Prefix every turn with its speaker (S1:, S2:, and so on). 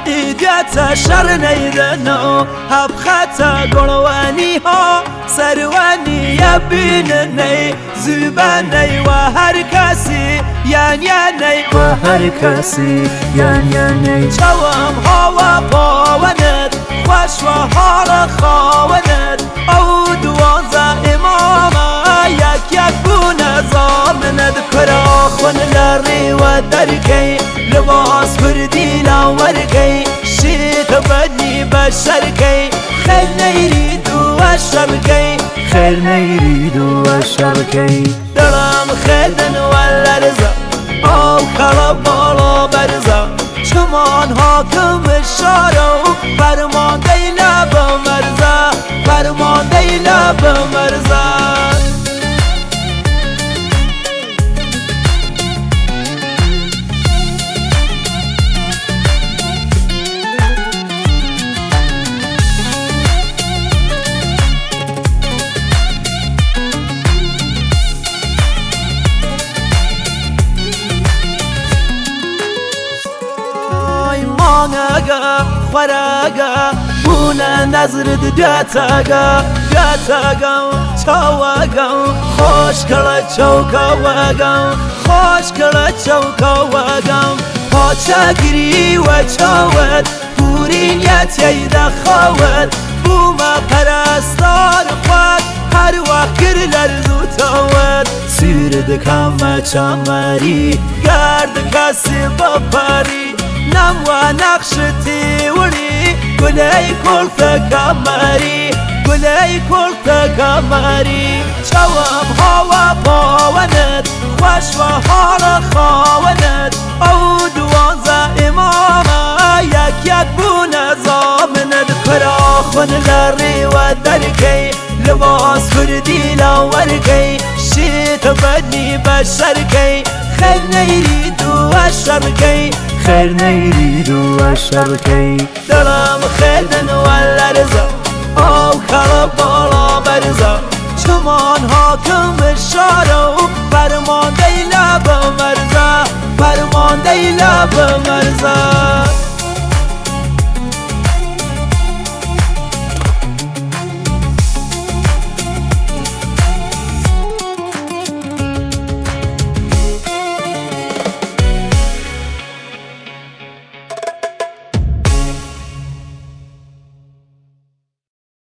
S1: إيدياتا شر نيدنو هب خطا قلواني ها سرواني يبينني زباني وهر كاسي ياني وهر كاسي ياني شوام هوا باوند خوش وحال خواند او دوازا اماما یک بونه زامند کراخون لری و درکی لباس کردی لاورکی شیط بدنی بشرکی خیر نیرید و شرکی خیر نیرید و شرکی دلم خیدن و لرزا او کلا بالا برزا چمان حاکم شارو فرمانده لب مرزا فرمانده لب مرزا مانگا خراغا بونا نظر داتاغا چاواغا خوش کلا چوکاواغا خوش کلا چوکاواغا پاچا گیری و چاوت پورین یتی دخوت بوما پرستار خواد هر وقت گر لرزو تاوت سیر دکم چاماری گرد کسی بپاری نم و نقشتي ولي قولي كل كماري قولي كل كماري شوام هوا باوند خوش وحال خواند او دوازا اماما یک بونه زامند کراخون لری و درکی لباس کردی لاورکی شیط بدنی بشرکی خیر نیرید و شرکی خیر نیرید و شرکی دلم خیدن و لرزا او کلا بالا برزا چمان حاکم شارو فرمانده لب مرزا فرمانده لب مرزا